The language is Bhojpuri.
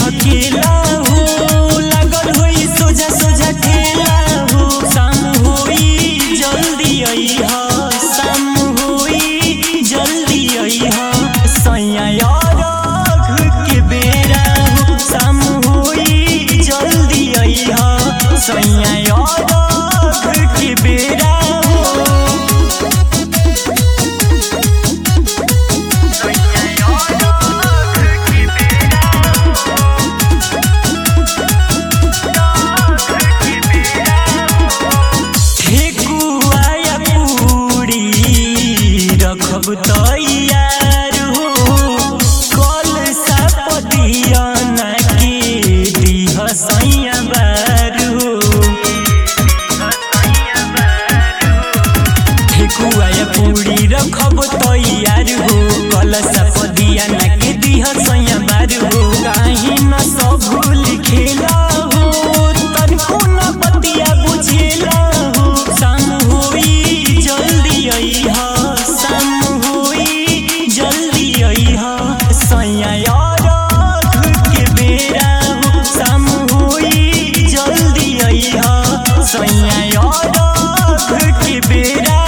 अकेला हो लागल होई सोझा सोझा ठेला हो शाम होई जल्दी अइहा शाम होई जल्दी अइहा सैया यार के बेरा हो शाम होई जल्दी अइहा सैया यार के बेरा रखब तैयार हो कल सपदिया ना के दीह सैया बार हो ठेकुआ पूरी रखब तैयार हो कल सपदिया ना के दीह सैया बार हो काहे न सब भूल खेला हो तनको न बतिया बुझेला हो शाम होई जल्दी अइहा सैया यार के बेरा हो शाम होई जल्दी अइहा सैया यार के बेरा